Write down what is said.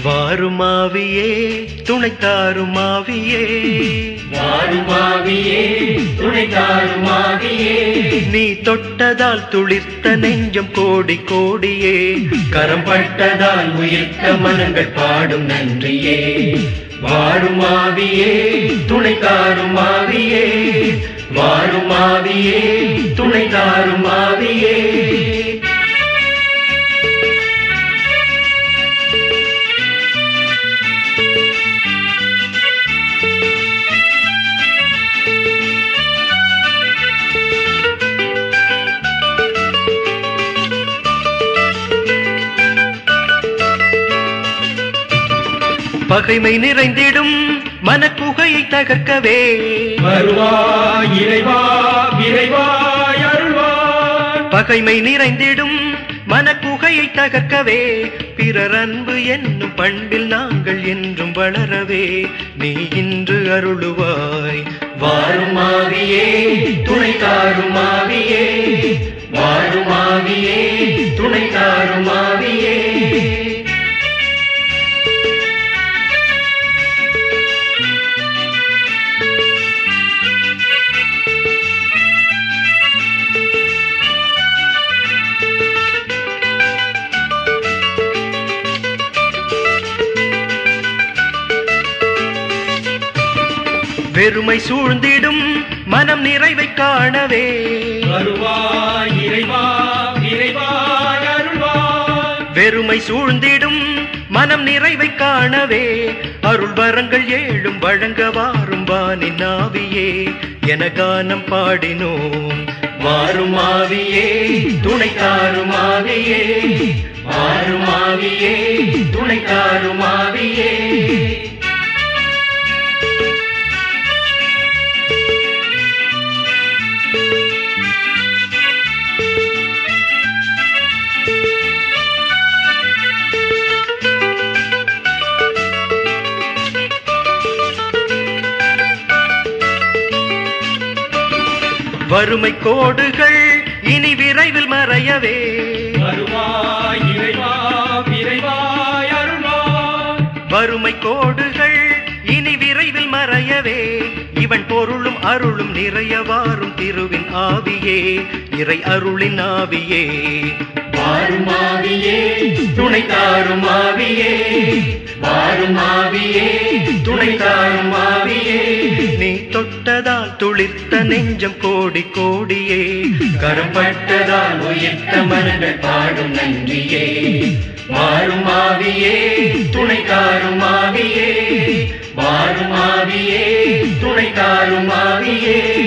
வாருமாவியே துணைத்தாருமாவியே, வாருமாவியே துணைத்தாருமாவியே, நீ தொட்டதால் துளிர்த்த நெஞ்சம் கோடி கோடியே, கரம் பட்டதால் உயிர்த்த மனங்கள் பாடும் நன்றியே. வாருமாவியே துணைத்தாருமாவியே, வாருமாவியே துணைத்தாருமாவியே. பகைமை நிறைந்திடும் மனக்குகையை தகர்க்கவே வருவாய் இறைவா விரைவாய் அருள்வாய். பகைமை நிறைந்திடும் மனக்குகையை தகர்க்கவே, பிறர் அன்பு என்னும் பண்பில் நாங்கள் என்றும் வளரவே நீ இன்று அருளுவாய். வாருமாவியே துணைத்தாருமாவியே, வாருமாவியே துணைத்தாருமாவியே. வெறுமை சூழ்ந்திடும் மனம் நிறைவை காணவே, வருவாய் இறைவா விரைவாய் அருள்வாய். வெறுமை சூழ்ந்திடும் மனம் நிறைவை காணவே, அருள் வரங்கள் ஏழும் வழங்க வாரும் வானின் ஆவியே என கானம் பாடினோம். வாருமாவியே துணைத்தாருமாவியே, வாருமாவியே துணைத்தாருமாவியே. வறுமை கோடுகள் இனி விரைவில் மறையவே, வருவாய் இறைவா விரைவாய் அருள்வாய். வறுமை கோடுகள் இனி விரைவில் மறையவே, இவன் பொருளும் அருளும் நிறைய வாரும் திருவின் ஆவியே இறை அருளின் ஆவியே. வாருமாவியே துணைத்தாருமாவியே, வாருமாவியே துணைத்தாருமாவியே. நீ தொட்டதால் துளிர்த்த நெஞ்சம் கோடி கோடியே, கரம் பட்டதால் உயிர்த்த மனங்கள் பாடும் நன்றியே. வாருமாவியே துணைத்தாருமாவியே, வாருமாவியே துணைத்தாருமாவியே.